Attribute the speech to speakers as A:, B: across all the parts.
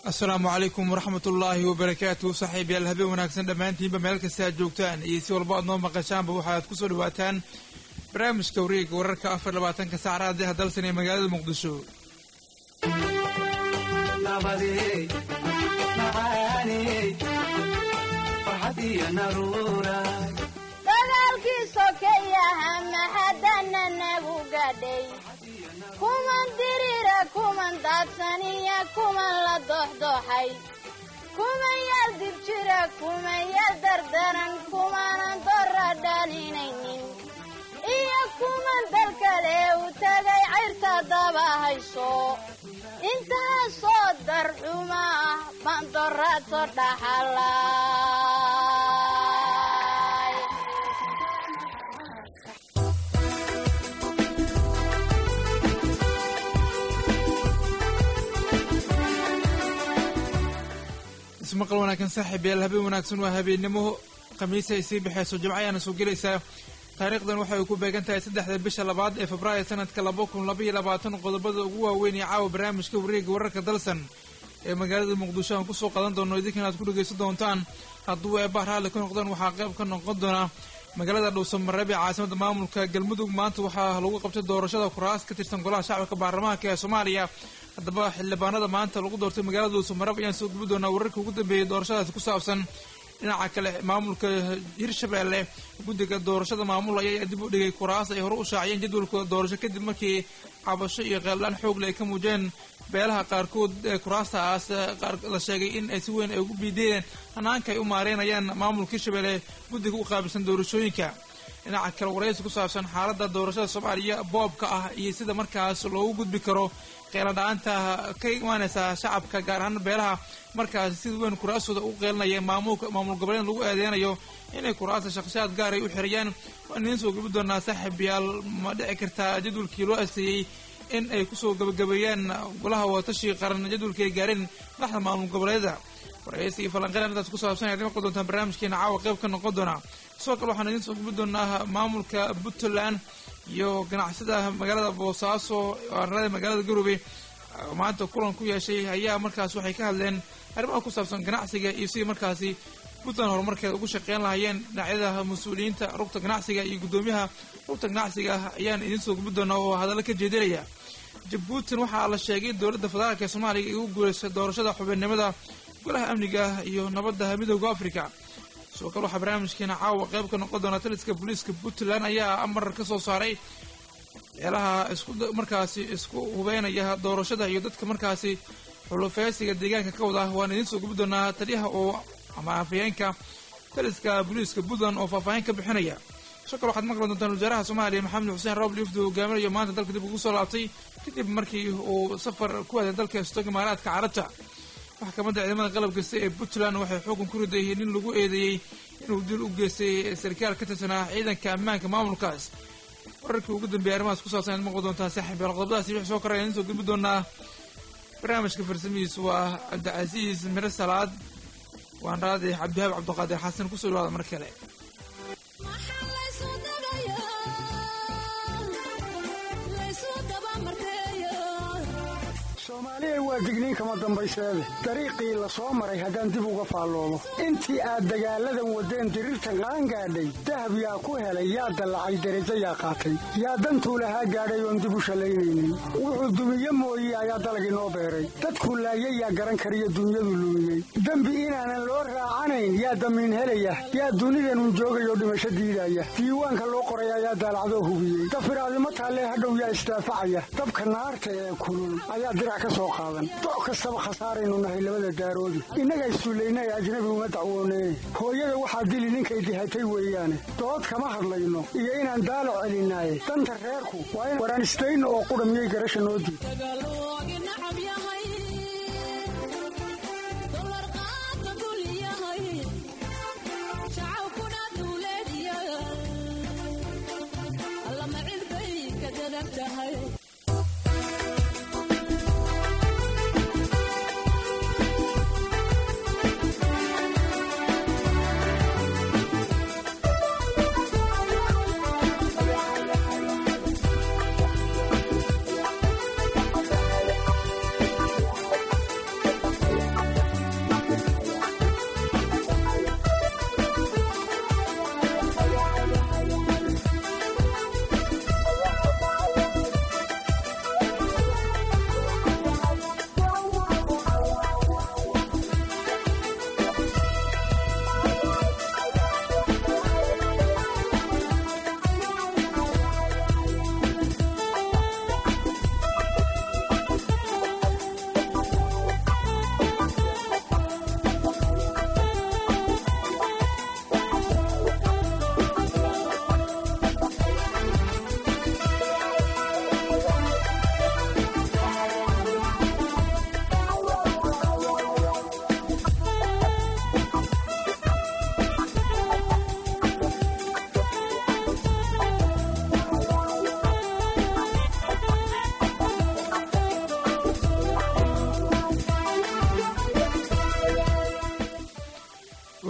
A: السلام عليكم ورحمة الله وبركاته صاحبي الهبي وناكسن دمانتين بمالك الساعة جوجتان يسي والبعض نوم مقاشان بوحايات كسو لواتان برامج كوريك وررك أفر لواتان كساعرات دي هدل سنة مقالة مقدشو
B: نبدي معاني فرحتي نرورا
C: dagaalkii sokeeyaha mahadana nagu gadhay kuman dirira kuman daadsaniya kuman la doxdoxay kuman yar dib jira kuman yar dardaran kumanan dora dhalinaynin iyo kuman dal kale u tagay cayrta daba hayso intaasoo darxuma ah baan dorato dhaxalaa
A: مقل وناكن صاحب يا الهبي وناكسن وهبي نمو خميسة يسيب بحيث جمعية نسوق ليسا تاريخ دن وحي يكون باقنتا يسدح البشا لبعض فبراير سنة كلابوكم لبي لبعضن قضبض وقوة وين يعاو برامج كوريق ورك دلسن مقالة المقدوشة ونكسو قدان دون ويديك ناس كله جيسو دونتان هدوه بحرها لكون قدان وحاقيب كنا قدنا مقالة دوسم الربيع عاصمة ماملك قلمدوق مانت وحا هلوغة قبت الدورشة وكراس كتير سنقولها شعبك بارماك سوماليا haddaba xildhibaanada maanta lagu doortay magaalada Dhuusamarab ayaan soo gudbi doonaa wararka ugu dambeeyay doorashadaas ku saabsan dhinaca kale maamulka Hirshabelle guddiga doorashada maamul ayaa dib u dhigay kuraas ay hore u shaaciyeen jadwalkooda doorasho kadib markii cabasho iyo qeelaan xoog leh ka muujeen beelaha qaarkood kuraastaas qaar la sheegay in ay si weyn ay ugu biideen hanaanka ay u maareynayaan maamulka Hirshabelle guddiga u qaabilsan doorashooyinka dhinaca kale waraysi ku saabsan xaaladda doorashada Soomaaliya boobka ah iyo sida markaas loogu gudbi karo qeeladhaanta ka imaanaysa shacabka gaar ahaan beelaha markaas si weyn kuraasooda u qeelanaya maamul goboleed lagu aadeynayo inay kuraasta shakhsiyaad gaar ay u xiriyaan waan idin soo gudbi doonaa saaxiibayaal ma dhici kartaa jadwalkii loo asteeyey in ay kusoo gabagabeeyaan golaha watashi qaran jadwalkii ay gaareen madaxda maamul goboleeda waraysi iyo falanqeyn intaas ku saabsan ayaa dhima doontaan barnaamijkeena caawa qayb ka noqon doona sidoo kale waxaan idin soo gudbi doonaa maamulka Puntland iyo ganacsada magaalada Boosaaso arnada magaalada Garowe maanta kulan ku yeeshay ayaa markaas waxay ka hadleen arrimaha ku saabsan ganacsiga iyo sidii markaasi Puntland horumarkeeda ugu shaqeyn lahaayeen dhinacyada mas'uuliyiinta rugta ganacsiga iyo gudoomiyaha rugta ganacsiga ayaan idin soo gudbi doonaa oo hadallo ka jeedinaya Djibouti waxaa la sheegay dowladda federaalka Soomaaliya ay u guuleysay doorashada xubinnimada golaha amniga iyo nabadda midowga Afrika soo kale waxa barnaamijkeena caawa qayb ka noqon doona taliska booliiska Puntland ayaa amar ka soo saaray meelaha isku hubeynaya doorashada iyo dadka markaasi xulufeysiga deegaanka ka wada waan idin soo gudbi doonaa taliyaha oo ama afayeenka taliska booliiska Puntland oo faahfaahin ka bixinaya soo kale waxaad maqli doontaan wasaaraha Soomaaliya Maxamed Xuseen Roble Ifdu hogaaminayo maanta dalka dib ugu soo laabtay kadib markii uu safar ku aaday dalka Imaaraadka Carabta maxkamadda ciidamada qalabka ee Puntland waxay xukun ku riday in lagu eedeeyay inuu dil u geystay sarkaal ka tirsanaa ciidanka ammaanka maamulkaas wararkii ugu dambeeyay arrimahaas ku saabsan in maqal doontaa saaxiibayaal qodobadaasi wixii soo koraya in soo gudbi doonaa barnaamijka farsamihiisu waa Cabdicasiis Mire Salaad waan raadi Cabdihaab Cabdiqaadir Xasan ku soo dhawaada mar kale
D: Soomaaliya waa digniin kama dambayseede dariiqii la soo maray haddaan dib uga faalloobo intii aad dagaaladan wadeen dirirtan qaan gaadhay dahab yaa ku helay yaa dallacay derajo yaa qaatay yaa dantuu lahaa gaadhay oon dib u shallaynaynin wuxuu dumiye mooye ayaa dalag inoo beeray dadkuu laayay yaa garan kariyo dunyadu luumiyey dembi inaanan loo raacanayn yaa damiin helaya yaa dunidanun joogayoo dhimasho diidaya diiwaanka loo qoray ayaa daalacdoo hubiyey dafiraadimo taallee hadhow yaa isdaafacaya dabka naarta ee kulul ayaa ka soo qaadan doc kastaba khasaaraynu nahay labada daaroodi innaga isuuleynay ajnabi uma dacwoonee hooyada waxaa dili ninkay dihatay weeyaane dood kama hadlayno iyo inaan daalo celinaaye danta reerku waa in waraan istayno oo qudha miyay garasha noo diid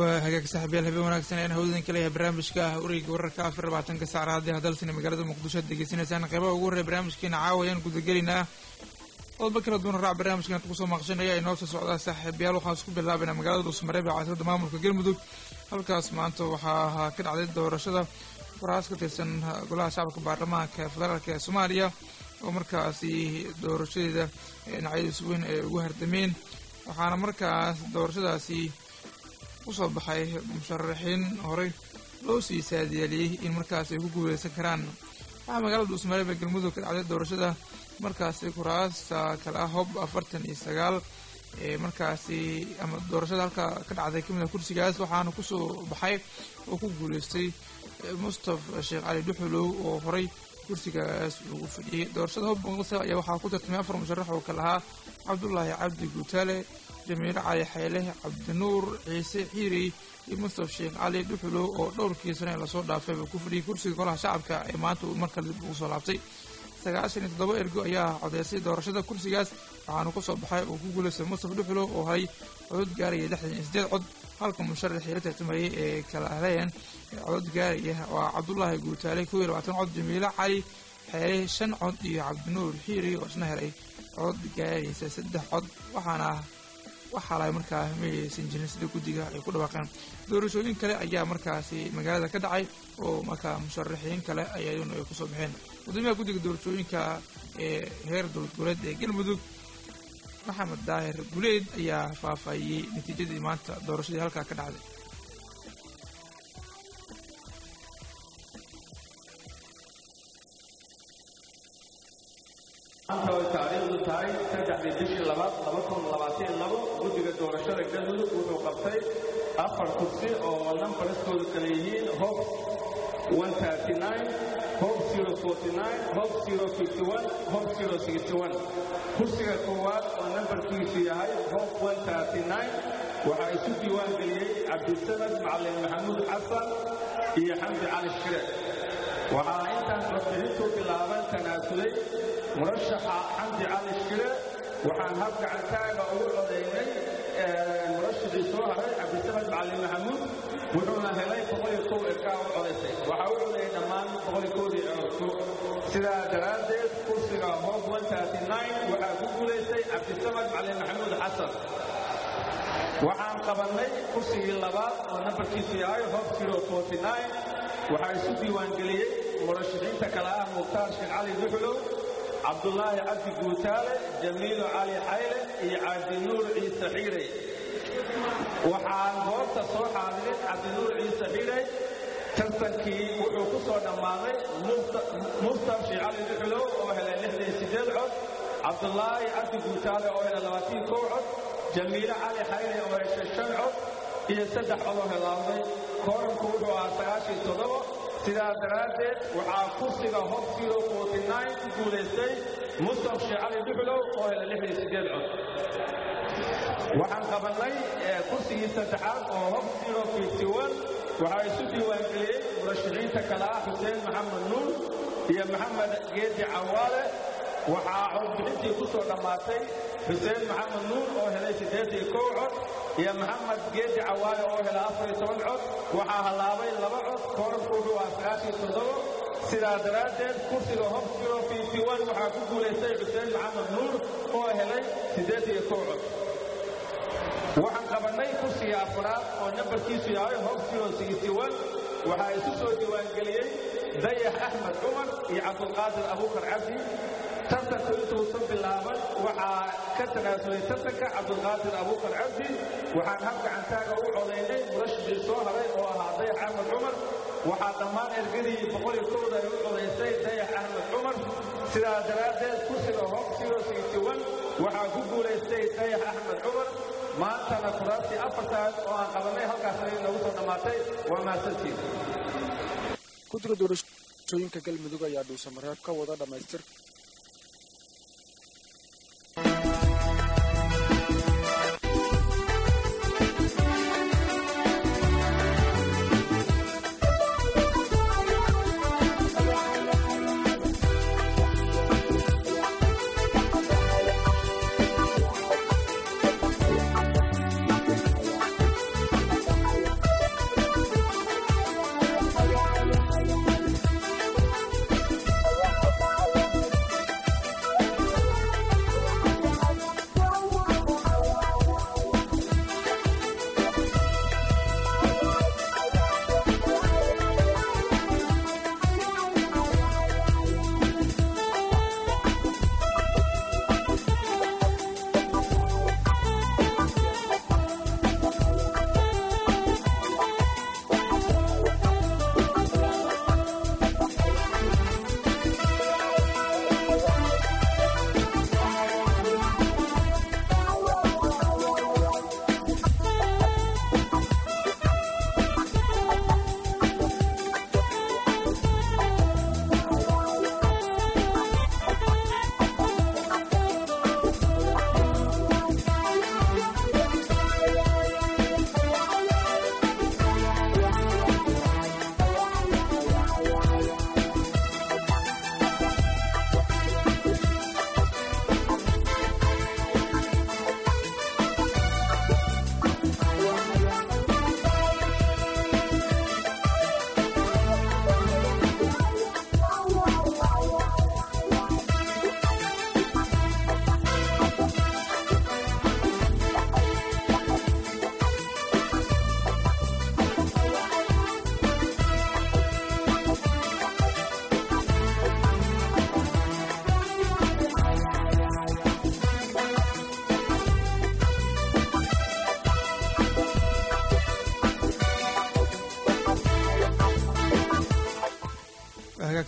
A: وهجاك صاحب يلا بيوم وناكسن أنا هودين كليه برنامج كه أوريج وركا في 14 كسر هذه هدلتنا مقالة مقدسة دقيسين سنة قبل وقول برنامج كنا عاويان قد قلنا والبكرة دون رع برنامج كنا تقصوا مقشن يا نوصل سعودة صاحب يلا وخاص كل بالله بين مقالة الصمرية بعثر دمام الكجيل مدود هالكاس ما أنتوا كده عدد دور رشدة وراس كتير قولها شعبك برلمان كفدرال كسوماليا ومركزي دور رشدة نعيد سوين وهردمين وحنا مركز دور رشدة سي usoo baxay musharaxiin horey loo sii saadiyay in markaas ay ku guuleysan karaan waxa magaalada Dhuusamareeb galmudug ka dhacday doorashada markaas kuraas kala hob 49 markaas ama doorashada halka ka dhacday kamid kursigaas waxaana ku soo baxay oo ku guuleystay Mustafa Sheekh Ali Duxulow oo horey kursigaas ugu fadhiyay doorashada hob banqasa ayaa waxa ku tartamay afar musharax oo kala ahaa Cabdullaahi Cabdi Guutaale جميل علي حيله عبد النور عيسى حيري مصطفى شيخ علي دحلو oo dhowrkii sano la soo dhaafay ku fadhiyay kursiga golaha shacabka ee maanta markale uu soo laabtay 97 ergo ayaa codeysay doorashada kursigaas waxaana ku soo baxay oo ku guuleystay Mustafa Duxulo oo hay cod gaaraya 68 cod halka musharaxii la tartamayay ee kala ahaayeen cod gaaraya waa Cabdullaahi Guutaale 22 cod Jamiila Cali Xeere 5 cod iyo Cabd Nuur Xiiri oo isna helay cod gaaraya 3 cod waxaa la markaa meeysan jirin sida gudiga ay ku dhawaaqeen doorashooyin kale ayaa markaasi magaalada ka dhacay oo markaa musharaxiin kale ayayuna ay ku soo baxeen gudoomiyaha gudiga doorashooyinka ee heer dowlad ee galmudug Maxamed Daahir Guleed ayaa faafayay natiijadii maanta doorashadii halka ka dhacday
E: taariikhdu tahay 3 bishii 2022 guddiga doorashada galmudug wuxuu qabtay 4 kursi oo nambarskoodu kala yihiin hob 139 hob 049 hob 051 hob 061 kursiga koowaad oo nambarkiisu yahay hob 139 waxaa isu diiwaan geliyey cabdisamad macalin maxamuud xasan iyo xamdi cali shire waxaa intaan codbixintu bilaaban tanaasulay murashaxa xamdi cali shire waxaan hab gacantaaga ugu codaynay murashadii soo haray cabdisamad macalin maxamuud wuxuuna helay 101 ergaa u codaysay waxaa u codeeyay dhammaan 101 ergo sidaa daraaddeed kursiga hob 139 waxaa ku guulaystay cabdisamad macalin maxamuud xasan waxaan qabannay kursigii labaad oo nambarkiisu yahay hob 049 waxaa isu diiwaan geliyey murashaxiinta kale ah mukhtaar sheekh cali duxulow cabdullaahi cabdi guutaale jamiilo cali xayle iyo cabdinuur ciise xiirey waxaan goobta soo xaadirin cabdinuur ciise xiirey tartankii wuxuu ku soo dhammaaday mustafa sheekh cali duxulow oo helay 68 cod cabdullaahi cabdi guutaale oo helay 21 cod jamiilo cali xayle oo heshay 5 cod iyo 3 cod oo helaaday kooranku wuxuu ahaa 97 sidaa daraaddeed waxaa kursiga hob 049 ku guulaystay Mustafa Sheekh Cali Duxulow oo helay 68 cod waxaan qabannay kursigii saddexaad oo hob 051 waxaa isu diiwaan geliyey murashaxiinta kale ah Xuseen Maxamed Nuur iyo Maxamed Geedi Cawaale waxaa codbixintii ku soo dhammaatay Xuseen Maxamed Nuur oo helay 81 cod iyo Maxamed Geedi Cawaale oo helay 14 cod waxaa halaabay 2 cod kooranku wuxuu ahaa 97 sidaa daraaddeed kursiga hob 051 waxaa ku guulaystay Xuseen Maxamed Nuur oo helay 81 cod waxaan qabannay kursiga afraad oo nambarkiisu yahay hob 061 waxaa isu soo diiwaan geliyey Dayax Axmed Cumar iyo Cabdulqaadir Abuukar Cabdi tartanku intuusan bilaaban waxaa ka tanaasulay tartanka Cabdulqaadir Abuukar Cabdi waxaan hab gacantaaga ugu codaynay murashadii soo haray oo ahaa Dayax Axmed Cumar waxaa dhammaan ergadii 100 ay u codaysay Dayax Axmed Cumar sidaa daraaddeed kursiga hob 061 waxaa ku guulaystay Dayax Axmed Cumar maantana kuraastii afartaas oo aan qabannay halkaasna inoogu soo dhammaatay waa mahadsantiin
F: guddiga doorashooyinka galmudug ayaa Dhuusamareeb ka wada dhammaystir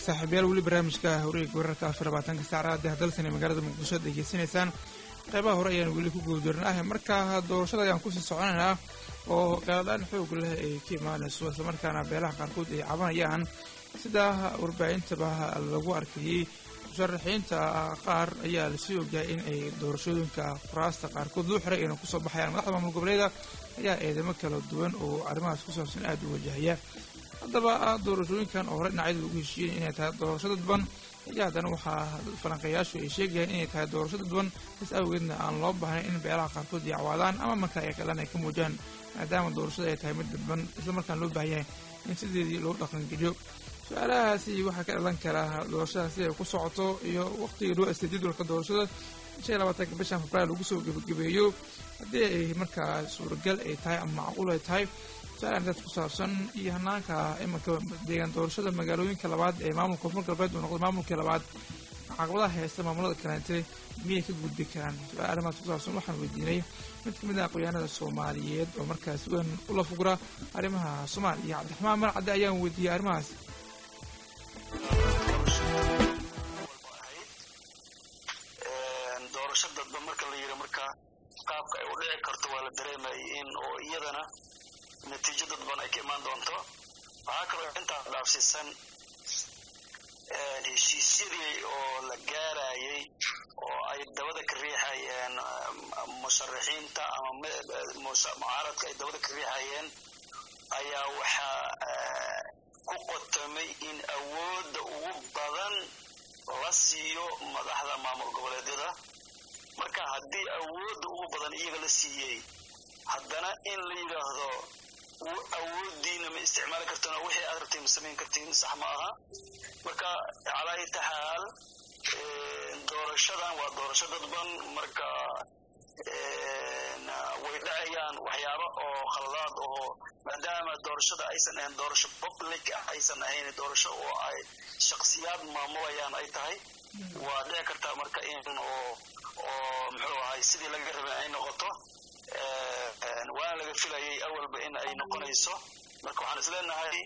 A: saaxiibayaal weli barnaamijka hawreega wararka 24 saacada hadalsan ee magaalada muqdisho degeysanaysaan qaybaha hore ayaan weli ku guuldarnaa marka doorashada ayaan ku sii soconaynaa oo qaadan xoog leh ay ka imaanayso isla markaana beelaha qaarkood ay cabanayaan sida warbaahinta lagu arkayay musharaxiinta qaar ayaa la sii ogyahay in ay doorashooyinka kuraasta qaarkood loo xiray inay kusoo baxayaan madaxda maamul goboleeda ayaa eedamo kala duwan oo arrimahaas ku saabsan aad u wajahaya haddaba doorashooyinkan oo hore dhinacyada lagu heshiiyey inay tahay doorasho dadban ayaa haddana waxaa falanqeeyaashu ay sheegayaan inay tahay doorasho dadban is awgeedna aan loo baahnayn in beelaha qaarkood yacwaadaan ama marka ay qalan ay ka muujaan maadaama doorashada ay tahay mid dadban isla markaan loo baahan yahay in sideedii loo dhaqangeliyo su-aalahaasi waxaa ka dhalan karaa doorashadaasi ay ku socoto iyo waqtigii loo astay jadwalka doorashada 25 bishan Febraayo lagu soo gabagabeeyo haddii ay markaa suuragal ay tahay ama macquul ay tahay su-aalahan dad ku saabsan iyo hanaanka imanka deegaan doorashada magaalooyinka labaad ee maamulka koonfur galbeed uu noqday maamulkii labaad caqabadaha haysta maamulada kaleente miyay ka gudbi karaan su-aal arrimahaas ku saabsan waxaan weydiinay mid ka mid ah aqoonyahanada Soomaaliyeed oo markaas weyn ula fugra arrimaha Soomaaliya Cabdiraxmaan Marcade ayaan weydiiyey arrimahaas
G: doorashada marka la yiri marka qaabka ay u dhici karto waa la dareemay in oo iyadana natiijo dadban ay ka imaan doonto waxa kale inta dhaafsiisan heshiisyadii oo la gaarayay oo ay dabada ka riixayeen musharaxiinta ama mucaaradka ay dabada ka riixayeen ayaa waxaa ku qotomay in awoodda ugu badan la siiyo madaxda maamul goboleedyada marka haddii awoodda ugu badan iyaga la siiyey haddana in la yidhaahdo awooddiina ma isticmaali kartana wixii aad rabtay ma samayn kartiin sax ma aha marka calaa ayyi xaal doorashadan waa doorasho dadban marka way dhacayaan waxyaabo oo khaladaad oo maadaama doorashada aysan ahayn doorasho public aysan ahayn doorasho oo ay shakhsiyaad maamulayaan ay tahay waa dhici kartaa marka in oo muxuu ahay sidii laga rabay ay noqoto waana laga filayay awalba in ay noqonayso marka waxaan isleenahay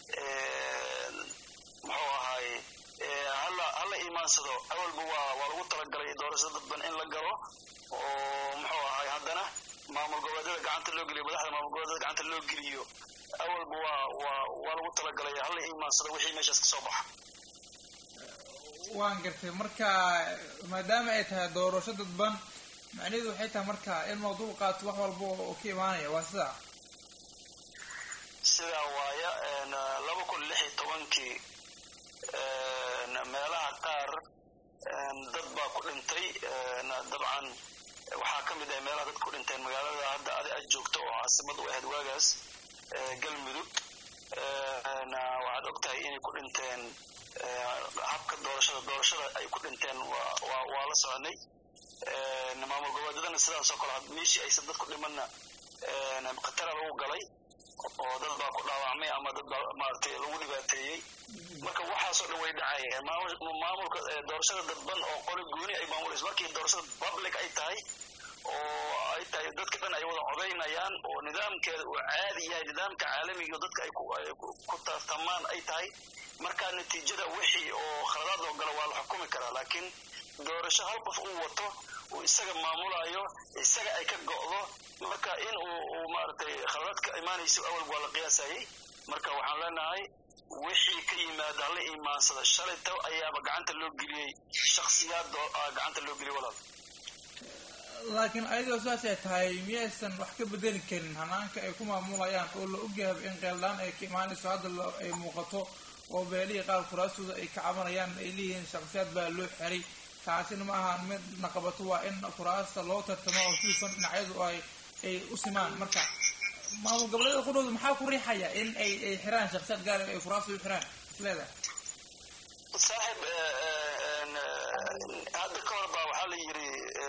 G: muxuu ahay hala iimaansado awalba waa lagu talagalay doorashada dadban in la galo oo muxuu ahay haddana maamul goboleedyada gacanta loo geliyo madaxda maamul goboleedyada gacanta loo geliyo awalba waa lagu talagalay hala iimaansado wixii meeshaas ka soo baxa
A: waan gartay marka maadaama ay tahay doorasho dadban macnaheedu waxay tahay marka in mawduuc qaato wax walba oo ka imaanaya waa
G: sidaa waaya 2016 meelaha qaar dad baa ku dhintay dabcan waxaa ka mid ah meelaha dad ku dhinteen magaalada hadda aad joogto oo caasimad u ahayd waagaas galmudug waxaad ogtahay inay ku dhinteen habka doorashada ay ku dhinteen waa la soconay maamul goboleedyadana sidaas oo kale meeshii aysan dadku dhimanna khatara lagu galay oo dad baa ku dhaawacmay ama dad baa maaragtay lagu dhibaateeyey marka waxaasoo dhan way dhacayeen maamulka doorashada dadban oo qoli gooni ay maamulayso markii doorashada public ay tahay oo ay tahay dadka dhan ay wada codaynayaan oo nidaamkeeda uu caadi yahay nidaamka caalamiga dadka ay ku tartamaan ay tahay marka natiijada wixii oo khaladaad loo galo waa la xukumi karaa laakiin doorasho hal qof uu wato uu isaga maamulayo isaga ay ka go'do marka in uu maaragtay khaladaad ka imaanayso awal waa la qiyaasayay marka waxaan leenahay wixii ka yimaada hala iimaansada shalayta ayaaba gacanta loo geliyey shakhsiyaad gacanta loo geliyey walaal
A: laakiin ayadoo saas ay tahay miyaysan wax ka bedeli karin hanaanka ay ku maamulayaan oo la ogyahay in qeeldaan ay ka imaanayso hadda ay muuqato oo beelihii qaar kuraastooda ay ka cabanayaan ay leeyihiin shakhsiyaad baa loo xiray taasina ma ahan mid naqabato waa in kuraasta loo tartamo oo sidiisan dhinacyadu ay u simaan marka maamul goboleedyada qudhooda maxaa ku riixaya in ay xiraan shakhsiyaad gaar ay kuraasta u xiraan isleedahay
G: saaxib hadda ka hor baa waxaa la yidhi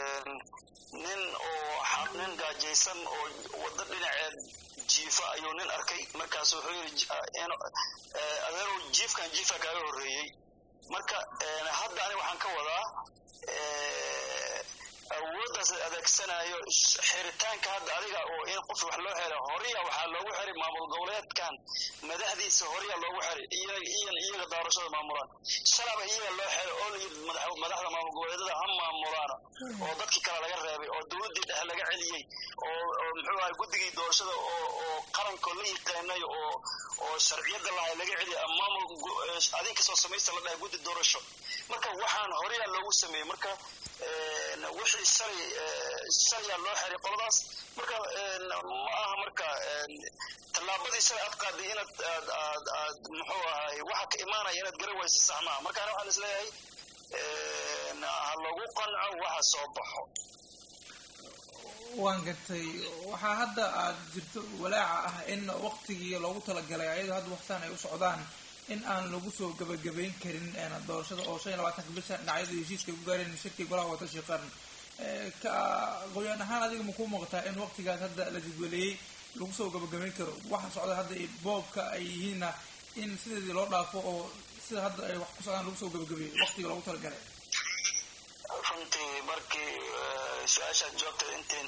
G: nin gaajaysan oo waddo dhinaceed jiifa ayuu nin arkay markaas wuxuu yidhi adeerow jiifka kaaga horreeyey marka hadda ani waxaan ka wadaa awoodda arrintaas adeegsanayo xiritaanka hadda adiga oo in qof wax loo xiro horiya waxaa loogu xiray maamul goboleedkan madaxdiisa horiya loogu xiray iyaga doorashada maamulaan shalaba iyaga loo xiray oo madaxda maamul goboleedada ha maamulaan oo dadkii kale laga reebay oo dowladdii dhexe laga celiyey oo muxuu ahay guddigii doorashada oo qaranka la yaqaanay oo sharciyada lahay laga celiyay maamul adinka soo samaysta la dhahay guddi doorasho marka waxaan horiya loogu sameeyey marka wixii shalya loo xiray qoladaas marka ma aha marka tallaabadii shalay aad qaaday inaad muxuu ahay waxa ka imaanaya inaad garan waysa sax maaha markaana waxaan isleeyahay ha lagu qanco waxa soo baxo
A: waan gartay waxaa hadda aad jirto walaaca ah in waqtigii loogu talagalay ayadoo hadda waxtaan ay u socdaan in aan lagu soo gabagabayn karin doorashada oo 25 bisha dhacayada heshiiska ku gaareen shirkii golaha wadatashiga qaran ka qoyaan ahaan adiga ma ku muuqataa in waqtigaas hadda la jadwaleeyay lagu soo gabagabayn karo waxa socda hadda boobka ay yihiin in sidii loo dhaafo oo sida hadda ay wax ku socdaan lagu soo gabagabeeyo waqtiga loogu talagalay
G: runtii markii su-aasha joogta intiin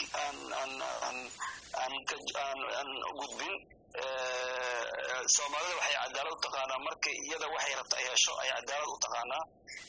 G: aan gudbin soomaalida waxay cadaalad u taqaanaa markii iyada waxay rabta ay hesho ay cadaalad u taqaanaa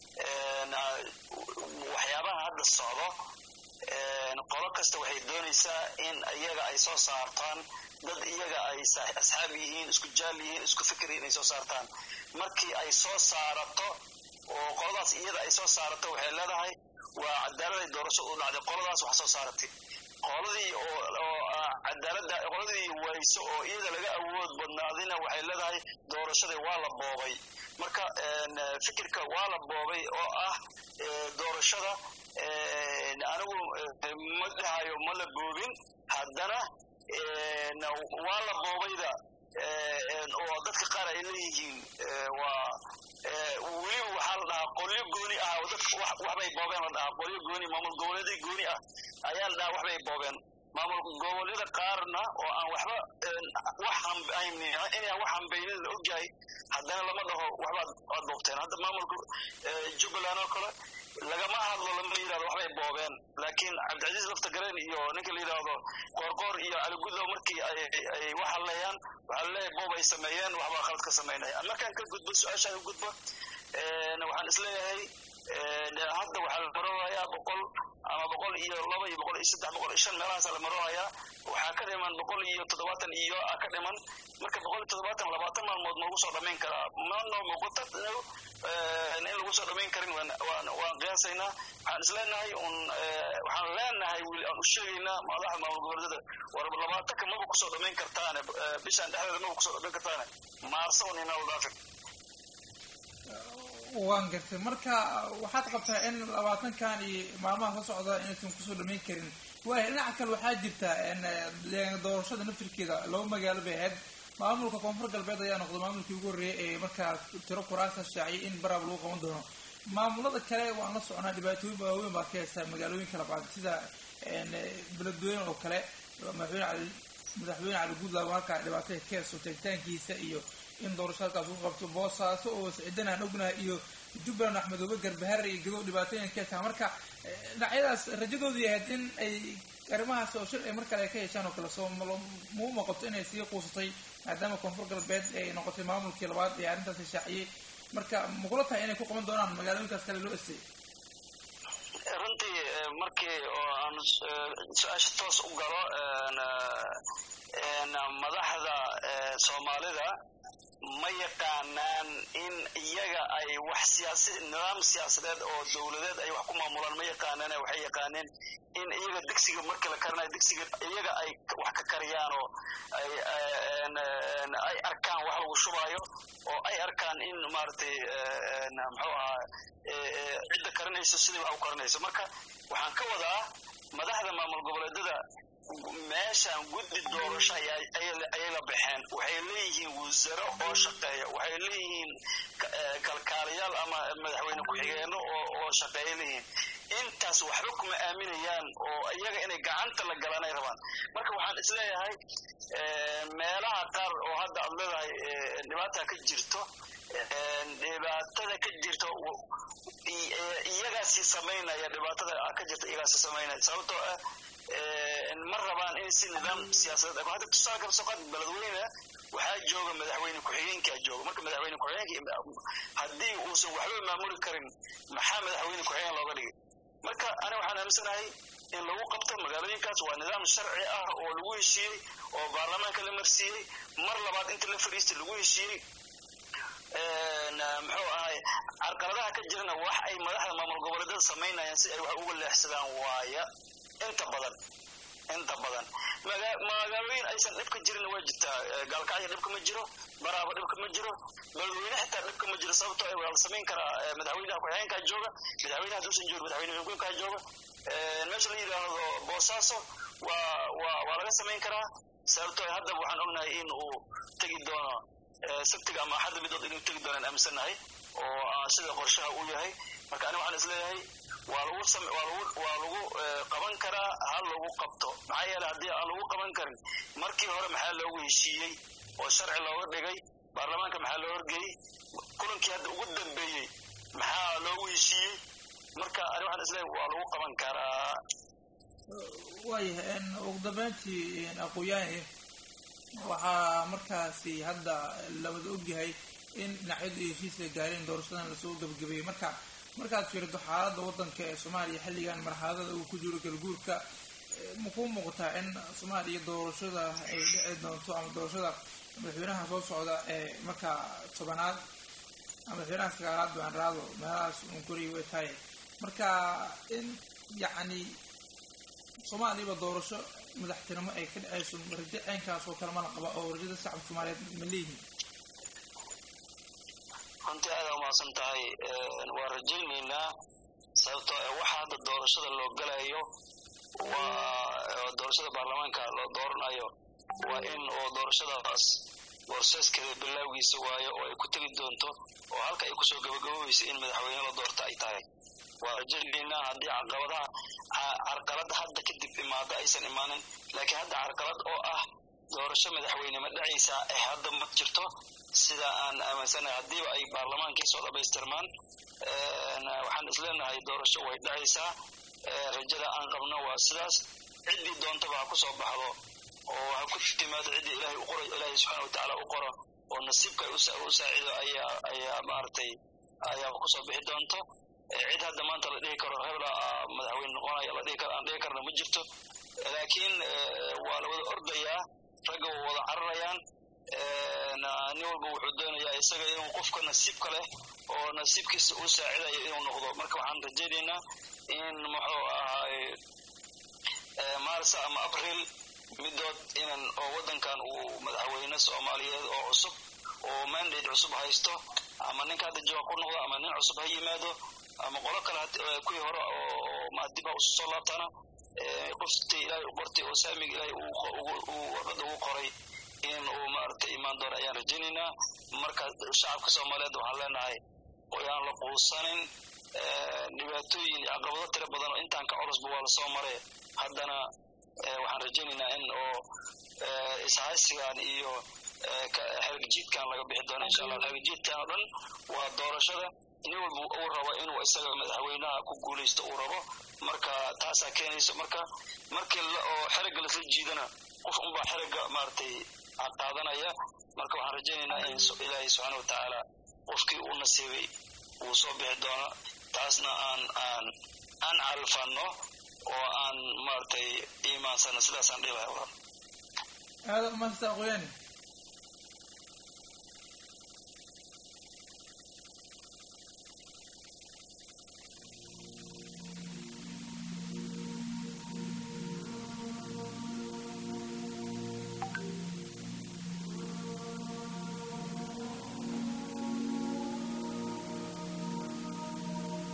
G: waxyaabaha hadda socdo qolo kasta waxay doonaysaa in iyaga ay soo saartaan dad iyaga ay asxaab yihiin isku jaal yihiin isku fikir inay soo saartaan markii ay soo saarato oo qoladaas iyada ay soo saarato waxay leedahay waa cadaalad ay doorasho u dhacday qoladaas wax soo saaratay qoladii oo cadaaladda qoladii wayso oo iyada laga awood badnaadina waxay leedahay doorashada waa la boobay marka fikirka waa la boobay oo ah doorashada anigu ma dhahayo ma la boobin haddana waa la boobayda oo dadka qaar ay leeyihiin waa weliba waxaa la dhahaa qolyo gooni ah oo dadka waxbay boobeen la dhahaa qolyo gooni maamul goboleedii gooni ah ayaa la dhahaa waxbay boobeen maamul goboleeda qaarna oo aan waxba inaan wax hambaynin la ogyahay haddana lama dhaho waxbaad boobteen hadda maamulka jubbaland oo kale lagama hadlo lama yidhahdo waxbay boobeen laakiin cabdicasiis laftagareen iyo ninka la yidhaahdo qoorqoor iyo caligudlow markii ay wax hadlayaan waxaa laleeyahay boob ay sameeyeen waxbaa khalad ka samaynaya markaan ka gudbo su-aashaan u gudbo waxaan isleeyahay hadda waxaa la maroonayaa 100 ama 102 iyo 103 iyo 5 meelahaasa la maroonayaa waxaa ka dhiman 170 iyo ka dhiman marka 170 20 maalmood ma lagu soo dhamayn karaa maano muuqata in lagu soo dhamayn karin waan qiyaasaynaa waxaan isleenahay waxaan leenahay aan u sheegaynaa madaxda maamul goboleedyada war 20 maba ku soo dhamayn kartaan bishaan dhexdeeda maba ku soo dhamayn kartaan maarso inay la dhaafin
A: waan gartay marka waxaad qabtaa in 20kan iyo maalmaha soo socda inaysan kusoo dhamayn karin waayo dhinaca kale waxaa jirta doorashada naftirkeeda laba magaalo bay ahayd maamulka koonfur galbeed ayaa noqday maamulkii ugu horreeyay ee markaa tiro kuraasa shaaciyay in baraab lagu qaban doono maamulada kale waan la soconaa dhibaatooyin waaweyn baa ka haysta magaalooyinka labaad sida beledweyne oo kale madaxweyne cali guudlaab halkaa dhibaatada ka haysto tegitaankiisa iyo in doorasho halkaas ugu qabto boosaaso oo sicidan aan ognahay iyo jubbaland axmedoobe garbahare iyo gadow dhibaatooyin ka haysta marka dhinacyadaas rajadoodii ahayd in ay arrimahaas oo shir ay mar kale ka yeeshaan oo kale soo muu muuqato inay sii quusatay maadaama koonfur galbeed ay noqotay maamulkii labaad ee arrintaasi shaaciyey marka mugula tahay inay ku qaban doonaan magaalooyinkaas kale loo estay
G: runtii markii oo aan su-aasha toos u galo madaxda soomaalida ma yaqaanaan in iyaga ay wax nidaam siyaasadeed oo dowladeed ay wax ku maamulaan ma yaqaanaan waxay yaqaaneen in iyaga digsiga marka la karinayo digsiga iyaga ay wax ka kariyaan oo ay arkaan wax lagu shubaayo oo ay arkaan in maaragtay muxuu ahaa cidda karinayso sidii wax u karinayso marka waxaan ka wadaa madaxda maamul goboleedyada meeshaan guddi doorasho ayay la baxeen waxay leeyihiin wasaro oo shaqeeya waxay leeyihiin kalkaaliyaal ama madaxweyne ku-xigeenno oo shaqeeya leeyihiin intaas waxba kuma aaminayaan oo iyaga inay gacanta la galaan ay rabaan marka waxaan isleeyahay meelaha qaar oo hadda aad leedahay dhibaata ka jirto dhibaatada ka jirto iyagaasi samaynaya dhibaatada ka jirta iyagaasi samaynaya sababtoo ah ma rabaan in si nidaam siyaasadeed hadda tusaale kala soo qaad beledweyne waxaa jooga madaxweyne ku-xigeenkaa jooga marka madaxweyne ku-xigeenka haddii uusan waxba maamuli karin maxaa madaxweyne ku-xigeen looga dhigay marka ani waxaan aaminsanahay in lagu qabto magaalooyinkaas waa nidaam sharci ah oo lagu heshiiyey oo baarlamaanka la marsiiyey mar labaad inta la fadhiistay lagu heshiiyey muxuu ahay carqaladaha ka jirana wax ay madaxda maamul goboleedyada samaynayaan si ay wax uga leexsadaan waaya inta badan magaalooyin aysan dhibka jirin waa jirtaa gaalkacyo dhibka ma jiro baraaba dhibka ma jiro beledweyne xitaa dhibka ma jiro sababtoo waa la samayn karaa madaxweynaha ku-xigeenkaa jooga madaxweynaha haduusan joogo madaxweyne xukunkaa jooga meesha la yidhaahdo boosaaso waa laga samayn karaa sababtoo hadda waxaan ognahay in uu tegi doono sabtiga ama axadda midood inuu tegi doonaan aaminsanahay oo sida qorshaha uu yahay marka ani waxaan isleeyahay waa lagu qaban karaa hal lagu qabto maxaa yeelay haddii aan lagu qaban karin markii hore maxaa loogu heshiiyey oo sharci looga dhigay baarlamaanka maxaa loo horgeeyey kulankii hadda ugu dambeeyey maxaa loogu heshiiyey marka ani waxaan isleeyahay waa lagu qaban karaa
A: waayahay ugu dambeyntii aqooyaani waxaa markaasi hadda labada ogyahay in dhinacyadu ay heshiiska gaareen doorashadan lasoo gabagabeeyey markaad fiirdo xaaladda waddanka ee soomaaliya xilligan marxaladada uu ku jiro galguurka makuu muuqataa in soomaaliya doorashada ay dhici doonto ama doorashada madaxweynaha soo socda ee markaa tobanaad ama madaxweynaha sagaalaad baan raado meelahaas uun koriya way tahay marka in yacni soomaaliyaba doorasho madaxtinimo ay ka dhacayso rajo caynkaas oo kale mana qaba oo rajada shacabka soomaaliyeed ma leeyihiin
G: runtii aada umahadsan tahay waa rajaynaynaa sababtoo waxa hadda doorashada loo galayo waa doorashada baarlamaanka loo dooranayo waa in oo doorashadaas borseskeeda bilowgiisa waayo oo ay ku tegi doonto oo halka ay kusoo gabagaboobeysa in madaxweyne la doorta ay tahay waa rajaynaynaa haddii carqalada hadda kadib imaada aysan imaanin laakiin hadda carqalad oo ah doorasho madaxweyne ma dhacaysaa hadda ma jirto sida aan aaminsanahay haddiiba ay baarlamaankii soo dhamaystirmaan waxaan isleenahay doorasho way dhacaysaa rajada aan qabno waa sidaas ciddii doontaba ha ku soo baxdo oo ha ku timaado ciddii ilaahay u qoray ilaahay subxaana watacaala u qoro oo nasiibka u saacido ayaa maaragtay ayaa kusoo bixi doonto cid hadda maanta la dhihi karo hebla madaxweyne noqonaya la dhihi karo aan dhihi karna ma jirto laakiin waa la wada ordayaa ragga waa wada cararayaan nin walba wuxuu doonayaa isaga inuu qofka nasiibka leh oo nasiibkiisa u saacidayo inuu noqdo marka waxaan rajaynaynaa in muxuu ahaay maarsa ama abril midood inan oo waddankan uu madaxweyne soomaaliyeed oo cusub oo mandate cusub haysto ama ninka hadda jooga ku noqdo ama nin cusub ha yimaado ama qolo kale kuwii hore oo maadib ha usoo laabtana qoftii ilaahay u qortay oo saamiga ilaahay uu warqadda ugu qoray in uu maaragtay imaan doono ayaan rajaynaynaa marka shacabka soomaaliyeed waxaan leenahay oo yaan la quusanin dhibaatooyin iyo caqabado tiro badan oo intaan ka culosba waa lasoo maray haddana waxaan rajaynaynaa in oo ishaysigan iyo xerigjiidkan laga bixi doono insha allah xerigjiidkan oo dhan waa doorashada nin walba uu rabo inuu isaga madaxweynaha ku guulaysto uu rabo marka taasaa keenayso markii oo xerigga lasla jiidana qof unbaa xerigga maaragtay qaadanaya marka waxaan rajaynaynaa in ilaahay subxaana watacaala qofkii uu nasiibay uu soo bixi doono taasna aan calfanno oo aan maaragtay iimaansano sidaasaan dhihi lahay waran
A: aada umahadsan aqooyaani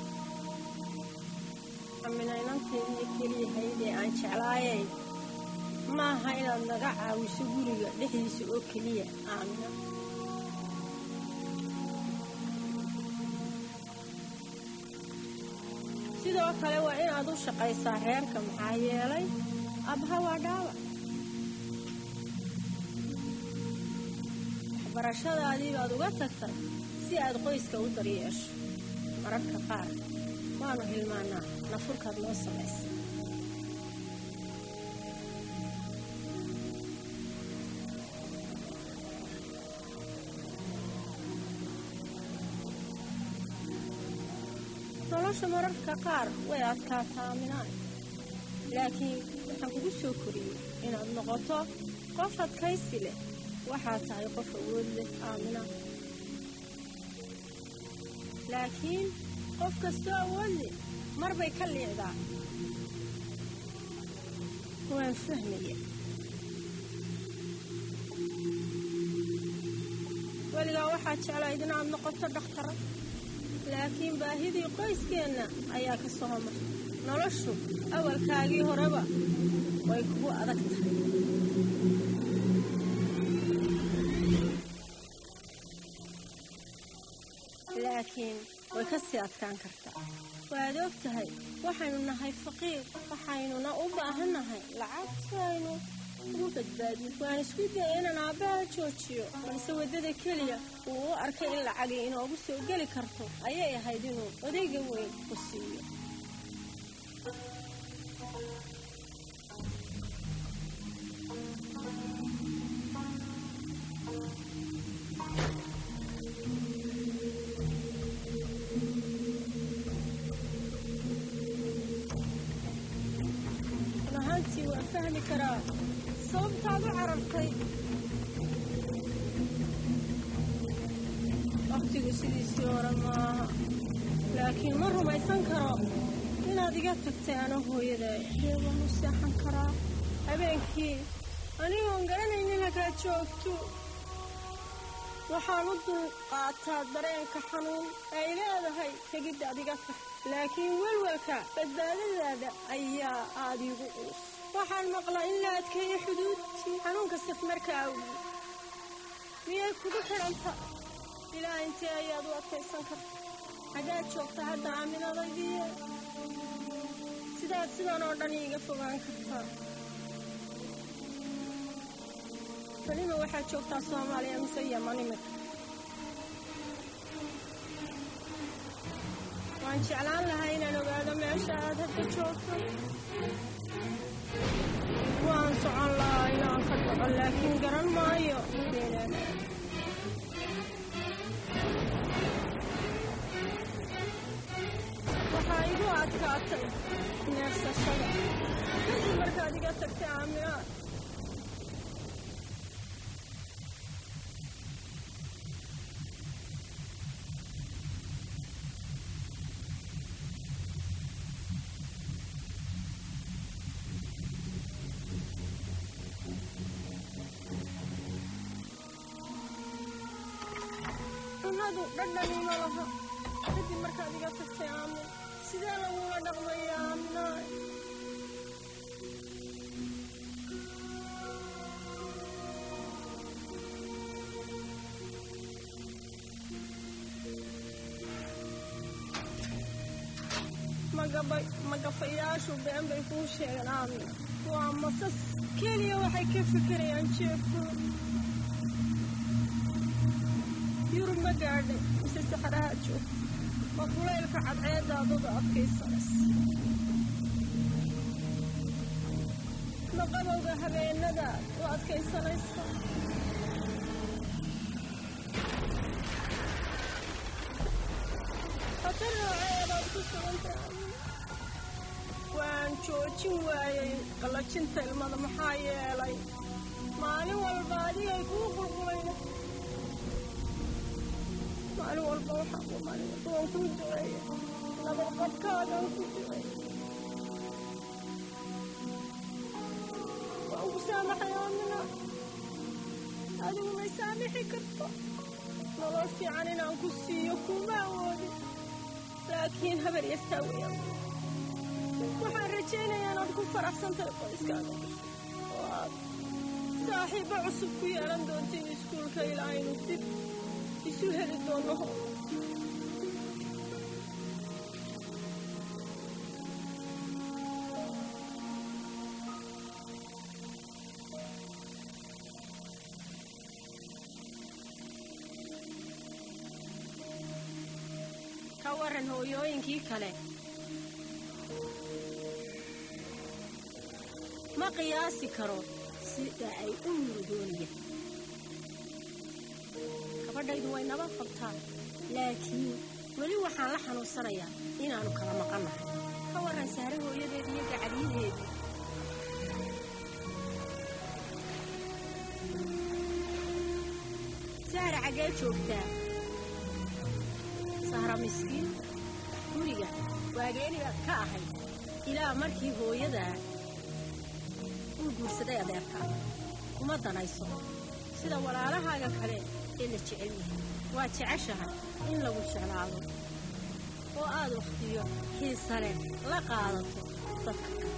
H: minaynanteedii keliyahaydee aan jeclaayay maaha inaad naga caawiso guriga dhexdiisa oo keliya aamina sidoo kale waa inaad u shaqaysaa reerka maxaa yeelay abha waa dhaawac waxbarashadaadii baad uga tagtay si aad qoyska u daryeesho mararka qaar waanu hilmaanaa nafurkaad noo samaysa nolosha mararka qaar way adkaataa aaminaan laakiin waxaan kugu soo koriyey inaad noqoto qof adkaysi leh waxaad tahay qof awood leh aaminaan laakiin qof kastoo awood leh mar bay ka liicdaa waan fahmaya weligaa waxaad jeclayd inaad noqoto dhakhtara laakiin baahidii qoyskeenna ayaa ka soo martay noloshu awalkaagii horeba way kugu adag tahay laakiin way ka sii adkaan kartaa waad og tahay waxaynu nahay faqiir waxaynuna u baahannahay lacag si aynu ugu badbaadin waan isku daya inaan aabbaha joojiyo balse waddada keliya uu u arkay in lacagii inoogu soo geli karto ayay ahayd inuu odayga weyn ku siiyo waan fahmi karaa sababtaad u carartay waqtigu sidiisii hore maaha laakiin ma rumaysan karo inaad iga tagtay ana hooyada waan u seexan karaa habeenkii anigoon garanaynin halkaad joogto waxaan u dulqaataa dareenka xanuun ay leedahay tegidda adiga tag laakiin welwelka badbaadadaada ayaa aad iigu culus waxaan maqlaa in la adkeeyo xuduudtii xanuunka safmarka awgi miyay kugu xidhanta ilaa intee ayaad u adkaysan karta xaggaad joogta hadda aaminadaydiiye sidaad sidan oo dhan iiga fogaan kartaa kalima waxaad joogtaa soomaaliya mise yaman imika waan jeclaan lahaa inaan ogaado meesha aad hadda joogto waan socon lahaa inaan ka dhaco laakiin garan maayo waxaa igu adkaatay neefsashada kadib markaad iga tagtay aaminaad cunadu dhadhani ma laha kadib markaad iga tagtay aamin sidee lagula dhaqmaya aaminaay magafayaashu been bay kuu sheegeen aamin waa masas keliya waxay ka fikirayaan jeebkooda yurub ma gaadhay mise saxaraha joogto waa kulaylka cadceedaadada adkaysanays ma qabowga habeenadaad u adkaysanaysa hatar nooceedaad ku sugantay waan joojin waayey qallajinta ilmada maxaa yeelay maalin walba adigay kuu qulqulayna maalin walba waan kuu duceeya nabadqabkaagaan ku duceeya waan ku saamaxay aamina adigu may saamixi karto nolol fiican inaan ku siiyo kuma awoodin laakiin habar yartaa weeyaan waxaan rajaynayaa inaad ku faraxsantahay qoyskaaga oo aad aad saaxiibo cusub ku yeelan doontiin iskuulka ilaa aynu dib isu heli doono. ka waran hooyooyinkii kale ma qiyaasi karo sida ay u murugoonayaan. gabadhaydu way nabad qabtaa, laakiin weli waxaan la xanuunsanayaa inaannu kala maqannahay. ka waran Sahre hooyadeed iyo gacaliyaheedu. Sahre xaggee joogtaa? Sahra miskiin guriga waageenibaad ka ahayd ilaa markii hooyadaa uu guursaday adeerka. kuma danayso sida walaalahaaga kale ee la jecel yahay. waa jeceshahay in lagu jeclaado oo aad wakhtiyo xiisa leh la qaadato dadka kale.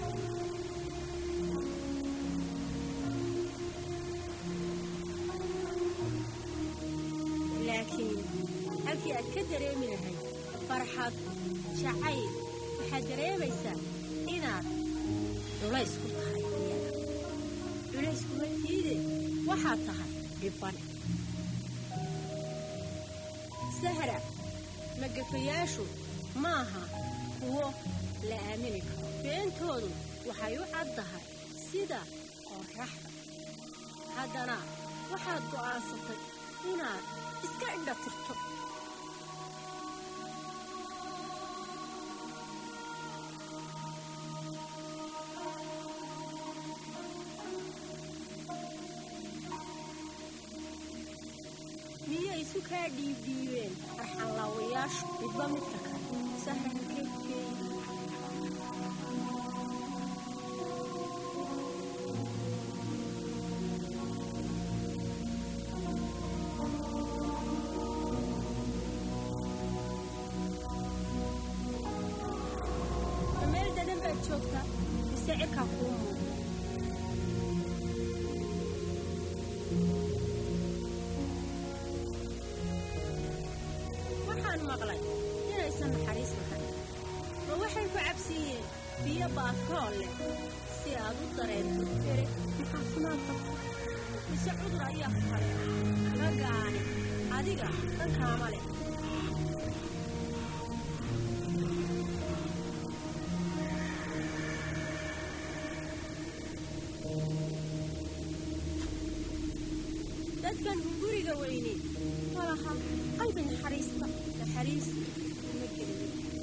H: laakiin halkii aad ka dareemi lahayd farxad jacayl waxaad dareemaysaa inaad culays ku tahay iyaga. culayskuma tiide waxaad tahay dhibane. Sahra magafayaashu maaha kuwo la aamini karo. beentoodu waxay u caddahay sida qorraxda. haddana waxaad go'aansatay inaad iska indha tirto. miyay isu kaa dhiibdhiibeen arxanlaawayaashu midba midka kale? Sahra halkeedkeey meel dadan baad joogtaa mise cirkaa kuu muuqda? waxaan maqlay inaysan naxariis lahayn. ma waxay ku cabsiiyeen biyo baatrool leh si aad u dareento ere maxaafimaad qabta? mise cudur ayaa ku kale raggaani adiga dhankaama leh. dadkan guriga weyne malaha qalbi naxariista naxariis ma gelin.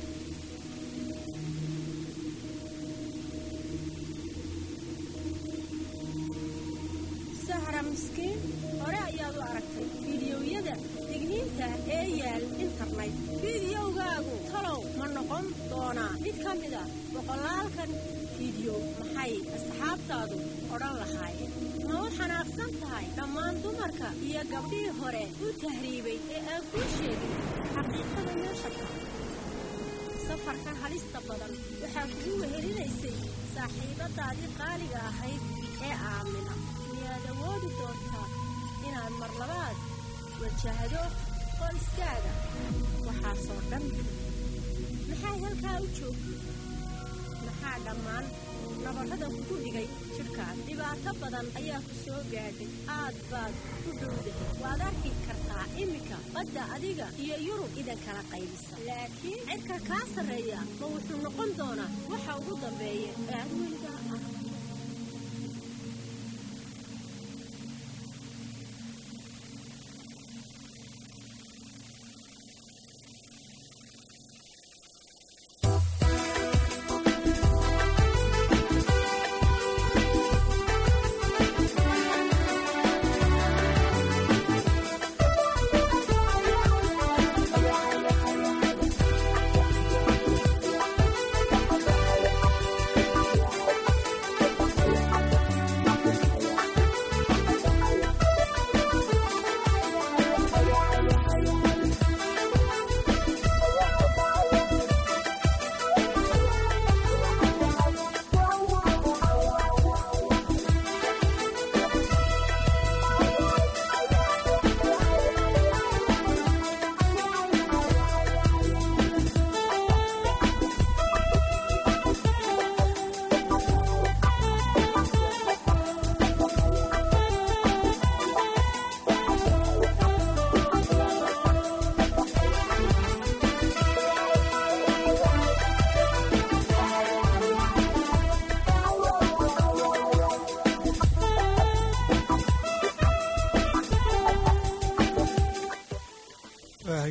H: Sahra miskiin hore ayaad u aragtay fiidiyowyada digniinta ee yaal internet. fiidiyowgaagu talow ma noqon doonaa mid ka mida boqolaalkan fiidiyow? maxay asxaabtaadu odhan lahaayeen? ma u xanaaqsan tahay dhammaan dumarka iyo gabdhihii hore u tahriibay ee aan kuu sheegin xaqiiqada meesha ka? safarkan halista badan waxaa kugu wehelinaysay saaxiibadaadii qaaliga ahayd ee aamina. miyaad awoodi doontaa inaad mar labaad wajahdo qoyskaaga? waxaasoo dhan maxay halkaa u joogtay? maxaa dhammaan nabarrada kugu dhigay jidhkaad? dhibaato badan ayaa ku soo gaadhay. aad baad u dhowdahay. waad arki kartaa iminka badda adiga iyo Yurub idan kala qaybisa. laakiin cirka kaa sarreeya ma wuxuu noqon doonaa waxa ugu dambeeya ee aad weligaa aragto?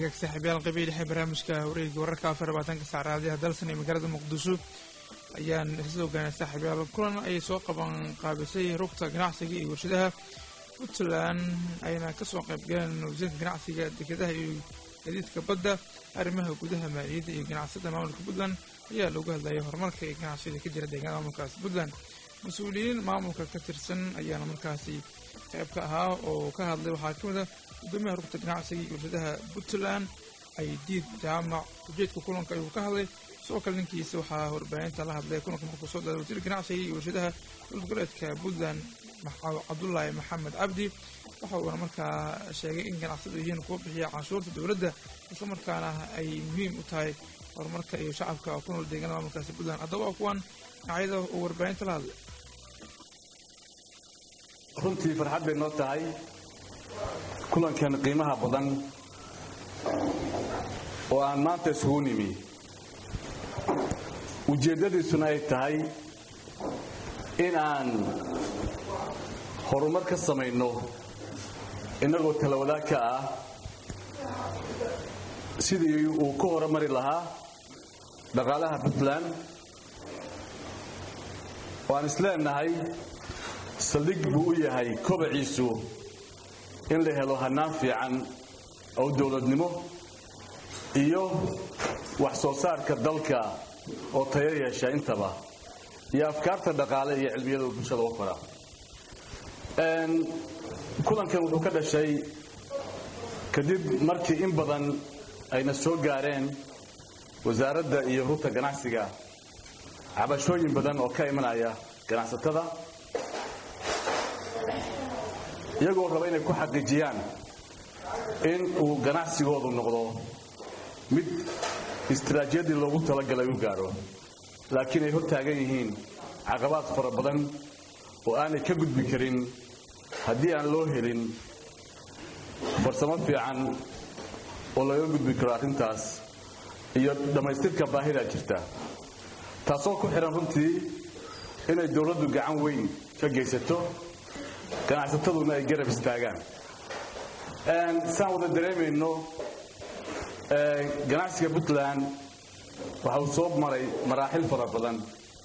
A: hagaag saaxiibayaal qabiil dhexe barnaamijka wareegga wararka 24 saac raadiyaha dalsan ee magaalada muqdisho ayaan isla ogaanay saaxiibayaal kulan ay soo qaban qaabisay rugta ganacsiga iyo warshadaha Puntland ayna ka soo qayb galeen wasiirka ganacsiga dekedaha iyo gaadiidka badda arrimaha gudaha maaliyadda iyo ganacsiga maamulka Puntland ayaa lagu hadlayay horumarka ee ganacsiga ka jira deegaanada maamulkaas Puntland mas'uuliyiin maamulka ka tirsan ayaana markaasi qayb ka ahaa oo ka hadlay waxaa ka mid ah gudoomiyaha rugta ganacsiga iyo warshadaha Puntland ay diid jaamac ujeedka kulanka ayuu ka hadlay soo kale ninkiisa waxaa warbaahinta la hadlay kulanka markuu soo dhawaa wasiirka ganacsiga iyo warshadaha goboleedka Puntland Cabdullaahi Maxamed Cabdi waxa uu markaa sheegay in ganacsiyadu yihiin kuwa bixiya canshuurta dawladda isla markaana ay muhiim u tahay horumarka iyo shacabka ku nool deegaanada maamulkaasi Puntland haddaba kuwan dhinacyada uu warbaahinta la hadlay
I: runtii farxad bay noo tahay kulankan qiimaha badan oo aan maanta isugu nimi ujeeddadiisuna ay tahay in aan horumar ka samayno innagoo talawadaag ka ah sidii uu ku horumari lahaa dhaqaalaha Puntland waan isleenahay saldhig buu u yahay kobaciisu in la helo hannaan fiican oo dawladnimo iyo wax soo saarka dalka oo tayo yeesha intaba iyo afkaarta dhaqaale iyo cilmiyada bulshada u fara kulankan wuxuu ka dhashay kadib markii in badan ayna soo gaareen wasaaradda iyo rugta ganacsiga cabashooyin badan oo ka imanaya ganacsatada iyagoo raba inay ku xaqiijiyaan in uu ganacsigoodu noqdo mid istiraatiijiyadii loogu talagalay u gaaro laakiin ay hor taagan yihiin caqabaad fara badan oo aanay ka gudbi karin haddii aan loo helin farsamo fiican oo laga gudbi karo arrintaas iyo dhammaystirka baahida jirta taasoo ku xiran runtii inay dawladdu gacan weyn ka geysato ganacsataduna ay garab istaagaan saan wada dareemayno ganacsiga Puntland waxa uu soo maray maraaxil fara badan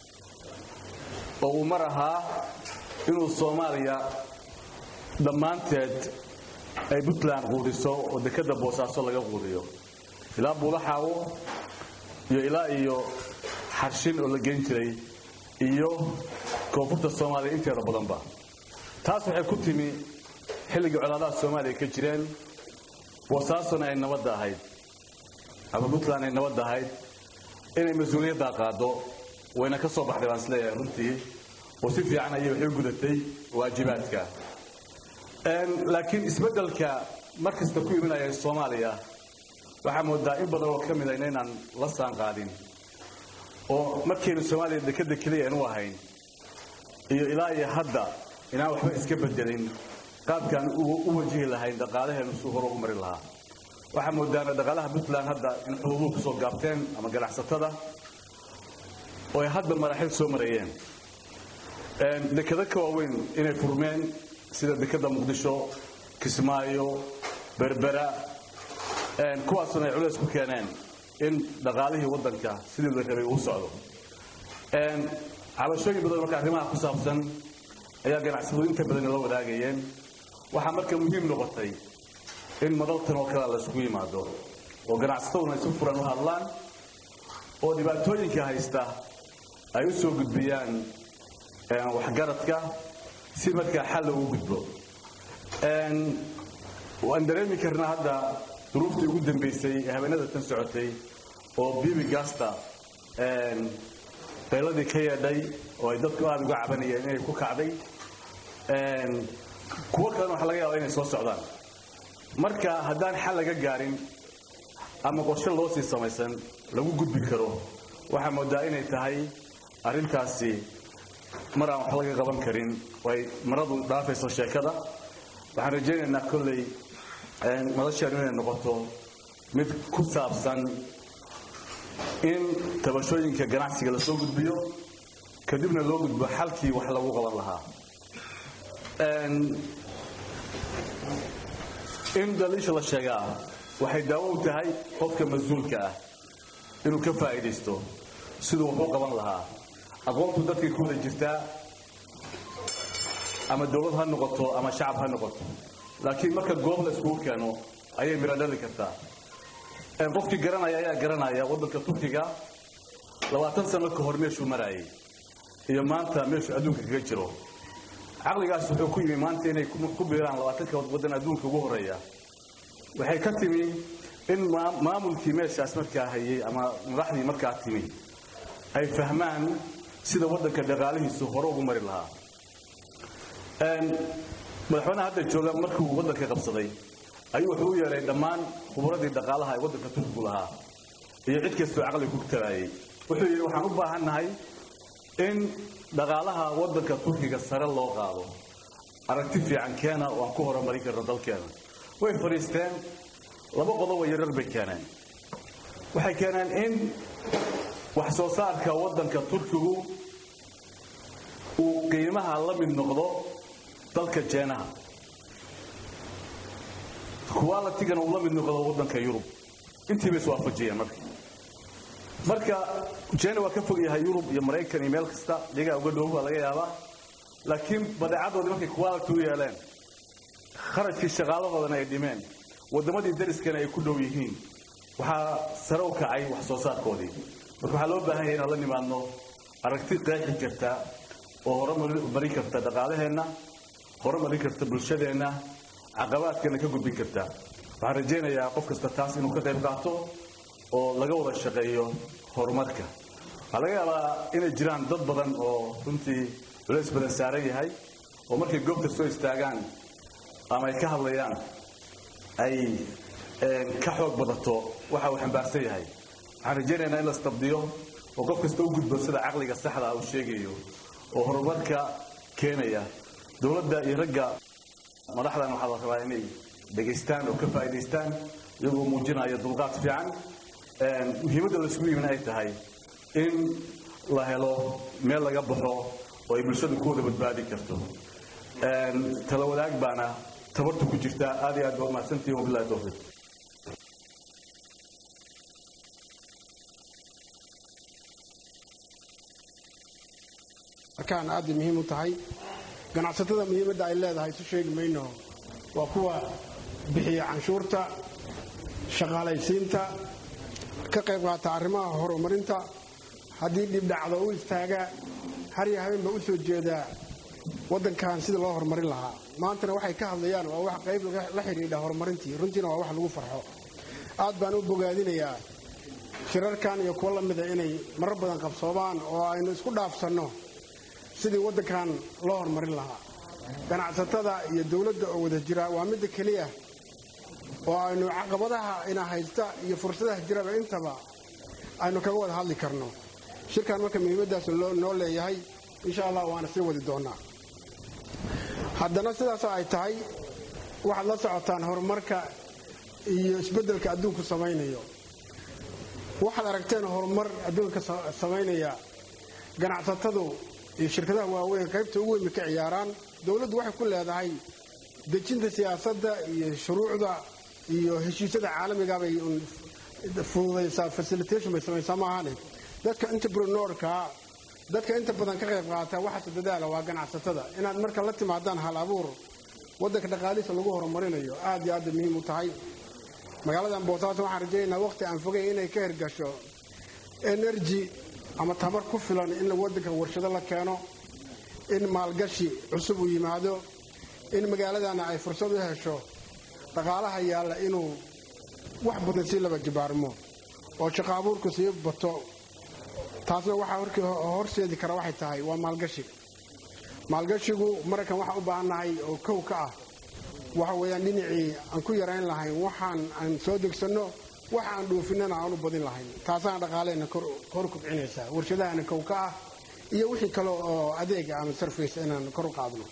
I: oo uu mar ahaa inuu Soomaaliya dhammaanteed ay Puntland quudiso oo dekada Boosaaso laga quudiyo ilaa Buulaxaawo iyo xarshin oo la geyn jiray iyo koonfurta Soomaaliya inteeda badanba taas waxay ku timi xilligii colaadaha Soomaaliya ka jireen Boosaasona ay nabad ahayd ama Puntland ay nabad ahayd inay mas'uuliyadda qaado wayna ka soo baxday baan isleeyahay runtii oo si fiican ayay waxay gudatay waajibaadka laakiin isbeddelka markasta ku imanaya Soomaaliya waxa moodaa in badan oo ka mid ah inaan la saan qaadin oo markii Soomaaliya dekada kaliya aanu ahayn iyo ilaa iyo hadda inaan waxba iska bedelin qaabkan u wajihi lahayn dhaqaalaheenu soo hor ugu mari lahaa waxa moodaa dhaqaalaha Puntland hadda in xuquuq ku soo gaabteen ama ganacsatada oo ay hadda maraaxil soo marayeen dekada ka waaweyn inay furmeen sida dekada Muqdisho Kismaayo Berbera kuwaasna ay culays ku keeneen in dhaqaalihii waddanka sidii la rabay uu socdo cabashooyin badan marka arrimaha ku saabsan ayaa ganacsatadu inta badan la wadaagayeen waxa marka muhiim noqotay in madaltan oo kale la isku yimaado oo ganacsatadu ay si furan u hadlaan oo dhibaatooyinka haysta ay u soo gudbiyaan waxgaradka si marka xal loogu gudbo waan dareemi karnaa hadda duruuftii ugu dambeysay habeenada tan socotay oo bibi gasta qayladii ka yeedhay oo ay dadku aad uga cabanayeen inay ku kacday kuwa kalena waxa laga yaabaa inay soo socdaan marka haddaan xal laga gaarin ama qorshe loo sii samaysan lagu gudbi karo waxaa moodaa inay tahay arrintaasi mar aan wax laga qaban karin way maradu dhaafayso sheekada waxaan rajaynaynaa kolley madashaan inay noqoto mid ku saabsan in tabashooyinka ganacsiga la soo gudbiyo kadibna loo gudbo xalkii wax lagu qaban lahaa in daliisha la sheegaa waxay daawo u tahay qofka mas-uulka ah inuu ka faa'iidaysto siduu wax u qaban lahaa aqoontu dadkay ku wada jirtaa ama dawlad ha noqoto ama shacab ha noqoto laakiin marka goob la iskugu keeno ayay miro dhali kartaa qofkii garanaya ayaa garanaya waddanka Turkiga 20 sano ka hor meeshuu marayay iyo maanta meeshuu adduunka kaga jiro caqligaas wuxuu ku yimi maanta inay ku biiraan 20 waddan adduunka ugu horeeya waxay ka timi in maamulkii meeshaas markaa hayay ama madaxdii markaa timi ay fahmaan sida waddanka dhaqaalihiisu hore ugu mari lahaa madaxweynaha hadda jooga markuu waddanka qabsaday ayuu wuxuu u yeeray dhammaan khubradii dhaqaalaha ee waddanka Turkiga lahaa iyo cid kastoo caqli ku talayay wuxuu yiri waxaan u baahanahay in dhaqaalaha waddanka Turkiga sare loo qaado aragti fiican keena oo aan ku horumarin karno dalkeena way fariisteen laba qodob yaryar bay keeneen waxay keeneen in wax soo saarka waddanka Turkigu uu qiimaha la mid noqdo dalka Jeenaha quality-gana uu la mid noqdo waddanka Yurub intii bay soo afajiyeen marka Jeena waa ka fog yahay Yurub iyo Mareykan iyo meel kasta dhiga uga dhow laga yaabaa laakiin badeecadoodii markay quality u yeeleen kharashkii shaqaalahoodana ay dhimeen waddamadii dariskana ay ku dhow yihiin waxaa sare u kacay wax soo saarkoodii marka waxaa loo baahan yahay inaan la nimaadno aragti qeexi karta oo horumarin karta dhaqaalaheenna horumarin karta bulshadeenna caqabaadkana ka gudbin karta waxaan rajaynayaa qof kasta taas inuu ka qayb qaato oo laga wada shaqeeyo horumarka waxaa laga yaabaa inay jiraan dad badan oo runtii culays badan saaran yahay oo markay goobta soo istaagaan ama ay ka hadlayaan ay ka xoog badato waxa uu xambaarsan yahay waxaan rajaynaynaa in la istabdiyo oo qof kasta u gudbo sida caqliga saxda ah uu sheegayo oo horumarka keenaya dawladda iyo ragga madaxdan waxaa la rabaa inay dhageystaan oo ka faa'iidaystaan iyagoo muujinaya dulqaad fiican muhiimadda la isugu yimin ay tahay in la helo meel laga baxo oo ay bulshadu ku wada badbaadi karto tala wadaag baana tabartu ku jirta aad iyo aad baa mahadsantihiin wabillahi tawfiiq
J: markaan aad muhiim u tahay ganacsatada muhiimadda ay leedahay si sheegi mayno waa kuwa bixiya canshuurta shaqaalaysiinta ka qayb qaata arrimaha horumarinta haddii dhib dhacdo u istaaga har iyo habeenba u soo jeedaa waddankan sida loo horumarin lahaa maantana waxay ka hadlayaan waa wax qayb la xidhiidha horumarintii runtiina waa wax lagu farxo aad baan u bogaadinayaa shirarkan iyo kuwa la mida inay marar badan qabsoomaan oo aynu isku dhaafsanno sidii waddankan loo horumarin lahaa ganacsatada iyo dawladda oo wada jira waa midda keliya oo aynu caqabadaha ina haysta iyo fursadaha jiraba intaba aynu kaga wada hadli karno shirkan marka muhiimaddaas noo leeyahay insha allah waana sii wadi doonaa haddana sidaasoo ay tahay waxaad la socotaan horumarka iyo isbeddelka adduunku samaynayo waxaad aragteen horumar adduunka samaynaya ganacsatadu iyo shirkadaha waaweyn qaybta ugu weyn ka ciyaaraan dawladdu waxay ku leedahay dejinta siyaasadda iyo shuruucda iyo heshiisyada caalamiga bay fududaysaa facilitation bay samaysaa maahane dadka entrepreneurka dadka inta badan ka qayb qaata waxa dadaala waa ganacsatada inaad marka la timaadaan hal abuur waddanka dhaqaalihiisa lagu horumarinayo aad iyo aad muhiim u tahay magaaladan Boosaaso waxaan rajaynayaa waqti aan fogay inay ka hirgasho energy ama tamar ku filan in waddanka warshado la keeno in maalgashi cusub u yimaado in magaaladana ay fursad u hesho dhaqaalaha yaalla inuu wax badan si laba jibaarmo oo shaqo abuurku sii bato taasna waxa horseedi kara waxay tahay waa maalgashigu markan waxa u baahanahay oo kow ka ah waxa weeyaan dhinacii aan ku yarayn lahayn waxaan aan soo degsanno waxa aan dhoofinana aan u badin lahayn taasana dhaqaaleena kor kubcinaysa warshadaana kow ka ah iyo wixii kale oo adeeg ama service inaan kor u qaadno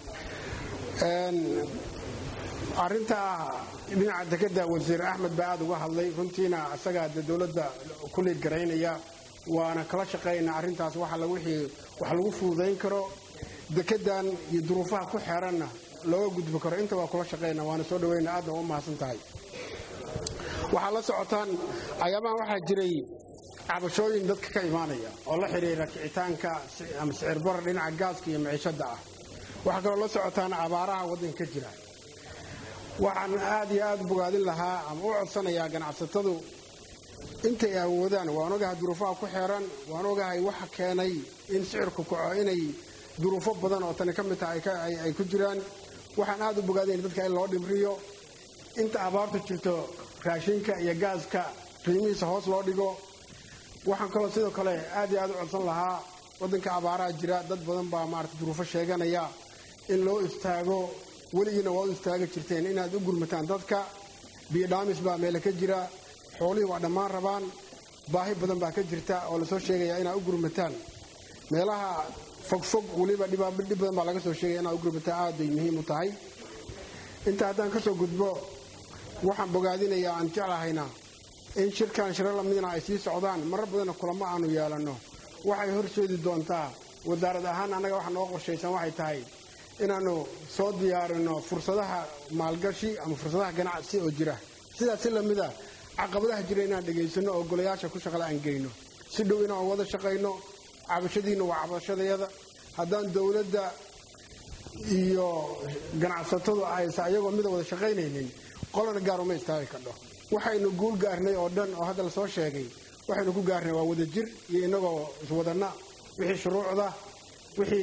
J: arrinta dhinaca dekedda wasiir Axmed baa aad uga hadlay runtiina asaga dawladda ku leed garaynaya waana kala shaqeynaa arrintaas waxa lagu fududayn karo dekeddan iyo duruufaha ku xeeranna looga gudbi karo inta waa kula shaqeynaa waana soo dhaweynaa aadna u mahadsan tahay waxaa la socotaan ayaamahan waxaa jiray cabashooyin dadka ka imaanaya oo la xidhiira kicitaanka ama sicirbarar dhinaca gaaska iyo maciishadda ah. waxaa kaloo la socotaan abaaraha waddanka ka jira. waxaan aad iyo aad bogaadin lahaa ama u codsanayaa ganacsatadu intay awoodaan. waan ogahay duruufaha ku xeeran, waan ogahay waxa keenay in sicirku kaco inay duruufo badan oo tani ka mid tahay ay ku jiraan. waxaan aad u bogaadin dadka in loo dhimriyo inta abaartu jirto raashinka iyo gaaska qiimihiisa hoos loo dhigo. waxaan kaloo sidoo kale aad iyo aad u codsan lahaa waddanka abaaraha jira dad badan baa maarata duruufo sheeganaya in loo istaago. weligiina waad u istaaga jirteen inaad u gurmataan dadka. biyo dhaamis baa meele ka jira, xoolihii waa dhammaan rabaan, baahi badan baa ka jirta oo lasoo sheegaya inaad u gurmataan. meelaha fogfog weliba dhib badan baa laga soo sheegaya inaad u gurmataan aad bay muhiim u tahay. inta haddaan ka soo gudbo waxaan bogaadinayaa aan jeclahayna in shirkan shiro lamidna ay sii socdaan. marar badanna kulamo aanu yeelanno waxay horseedi doontaa wasaarad ahaan annaga waxa noo qorshaysan waxay tahay inaannu soo diyaarino fursadaha maalgashi ama fursadaha ganacsi oo jira. sidaas si lamida caqabadaha jira inaan dhegaysanno oo golayaasha ku shaqada aan geyno si dhow inaan wada shaqayno. cabashadiinna waa cabashadayada. haddaan dowladda iyo ganacsatadu aysa ayagoo mida wada shaqaynaynin qolana gaar uma istaagi kadho. waxaynu guul gaarnay oo dhan oo hadda lasoo sheegay waxaynu ku gaarnay waa wada jir iyo inagoo iswadanna wixii shuruucda, wixii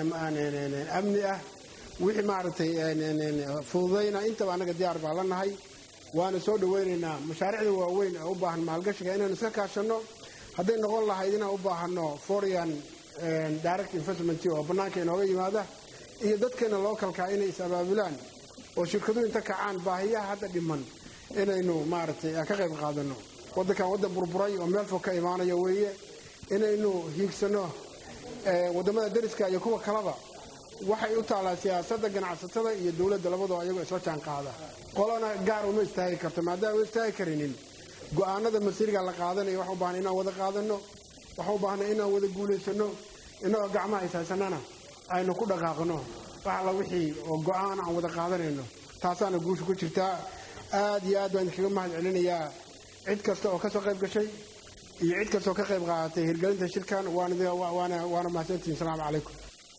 J: amni ah, wixii maaragtay fududayna intaba annaga diyaar baa la nahay. waana soo dhawaynaynaa mashaariicda waaweyn ee u baahan maalgashiga inaynu iska kaashanno. hadday noqon lahayd inaan u baahanno foreign direct investment oo bannaanka inooga yimaada iyo dadkeena localka inay is abaabulaan oo shirkaduhu inta kacaan baahiyaha hadda dhiman inaynu maaragtay ka qayb qaadanno. waddankan waddan burburay oo meel fog ka imaanaya weeye. inaynu hiigsanno waddamada dariska iyo kuwa kaleba waxay u taalaa siyaasadda ganacsatada iyo dowladda labadoo ayagoo isla jaan qaada. qolana gaar uma istaagi karto maadaama u istaagi karinin go'aanada masiiriga la qaadanayo. waxa u baahan inaan wada qaadanno, waxa u baahan inaan wada guulaysanno, inagoo gacmaha ishaysanana aynu ku dhaqaaqno wax alla wixii oo go'aan aan wada qaadanayno. taasaana guusha ku jirtaa. aad iyo aad baan idinkaga mahad celinayaa cid kasta oo ka soo qayb gashay iyo cid kasta oo ka qayb qaadatay hirgelinta shirkan. waana mahadsantihiin. asalaamu calaykum.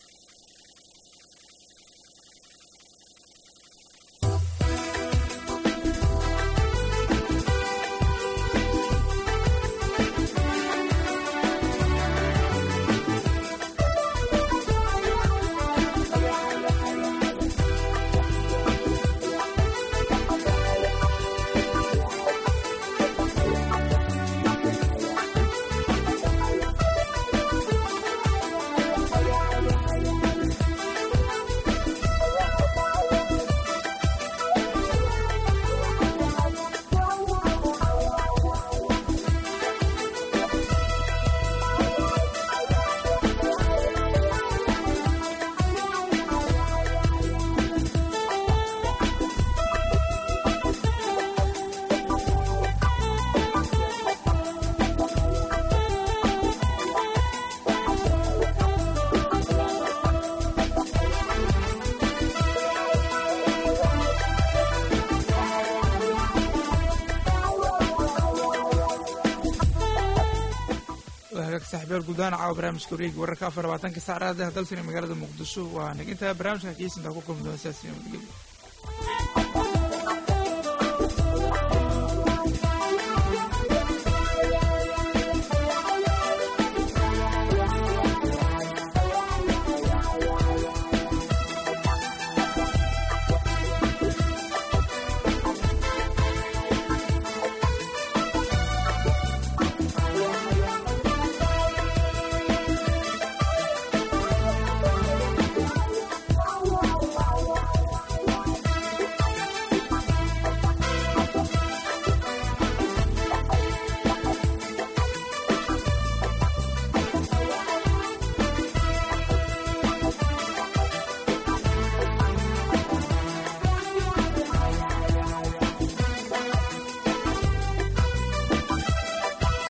A: saxibyaal guudaan caawa barnaamijka wareegi wararka 24 saacada dalsina magaalada muqdisho waa naginta barnaamijka kiisinta ku kulmi doona siyaasiyiin